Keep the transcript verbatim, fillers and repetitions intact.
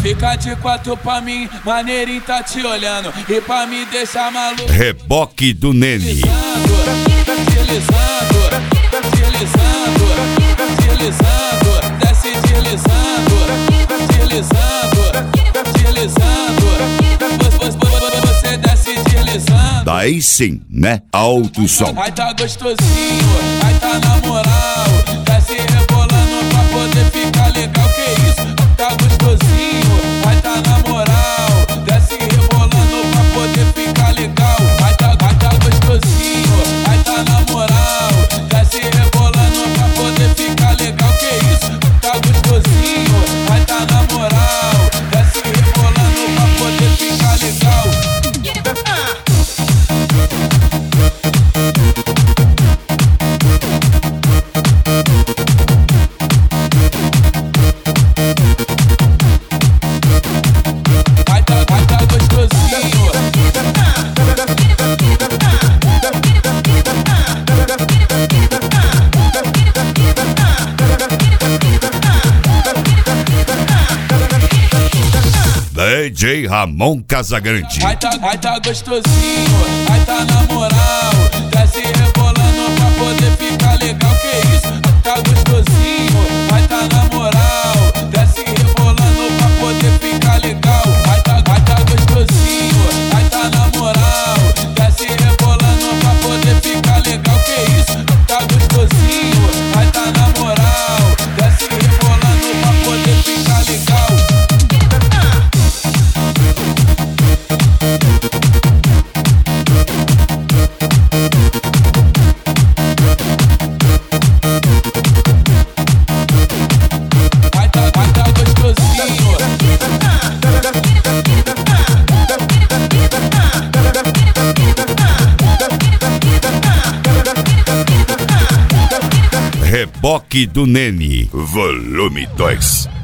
Fica de quatro pra mim, maneirinho tá te olhando. E pra me deixar maluco. Reboque do Nene. Deslizando, deslizando, deslizando, desce deslizando, deslizando, deslizando, você desce deslizando. Daí sim, né? Alto som. Aí tá gostosinho, aí tá na moral, desce rebolando pra poder ficar legal, que isso? Tá gostosinho, aí tá na moral, desce rebolando pra poder ficar legal. Aí tá, aí tá gostosinho, aí tá na moral, desce rebolando pra poder ficar legal, que isso? Tá gostosinho, aí tá na moral, desce rebolando pra poder ficar legal. D J Ramon Casagrande. Aí tá, aí tá gostosinho, aí tá na moral, desce rebolando pra poder ficar legal, que isso? Tá gostosinho, aí tá na moral, desce rebolando pra poder ficar legal. Aí tá, aí tá gostosinho, aí tá na moral, desce rebolando pra poder ficar legal, que isso? Tá gostosinho, aí tá na moral, desce rebolando pra poder ficar legal. Reboque do Nene, volume dois.